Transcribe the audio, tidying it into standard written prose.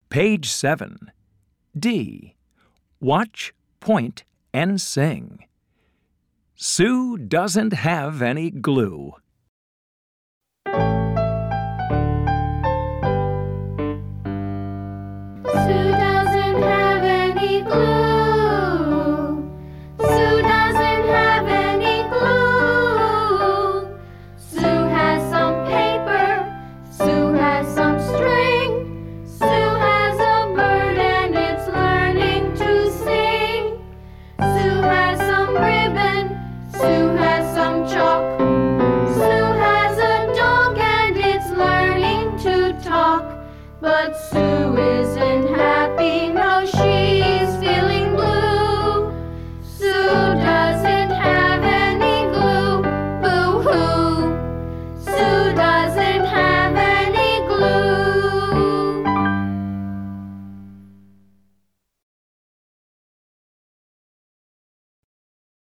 Page 7. D. Watch, point, and sing. Sue doesn't have any glue. Sue